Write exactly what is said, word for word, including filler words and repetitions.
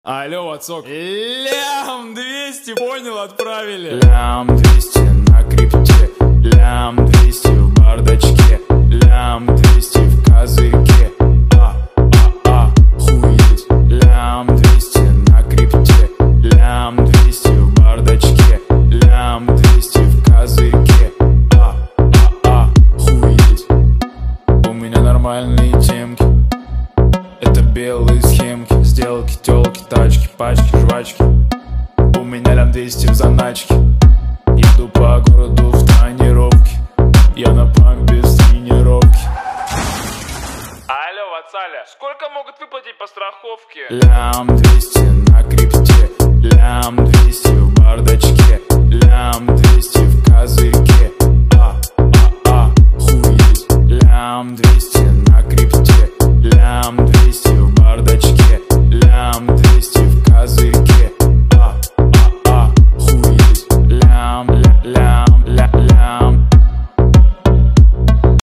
Алло, Ватсок. Лям двести, понял, отправили. Лям двести на крипте, лям двести в бардачке, лям двести в козырьке. А, а, а, хуеть. Лям двести на крипте, лям двести в бардачке, лям двести в козырьке. А, а, а, хуеть. У меня нормальные темки, это белые схемки, сделки, тёлки, тачки, пачки, жвачки. У меня лям двести в заначке. Еду по городу в тонировке, я на пампе с тренировки. Алло, Ватсаля, сколько могут выплатить по страховке? Лям двести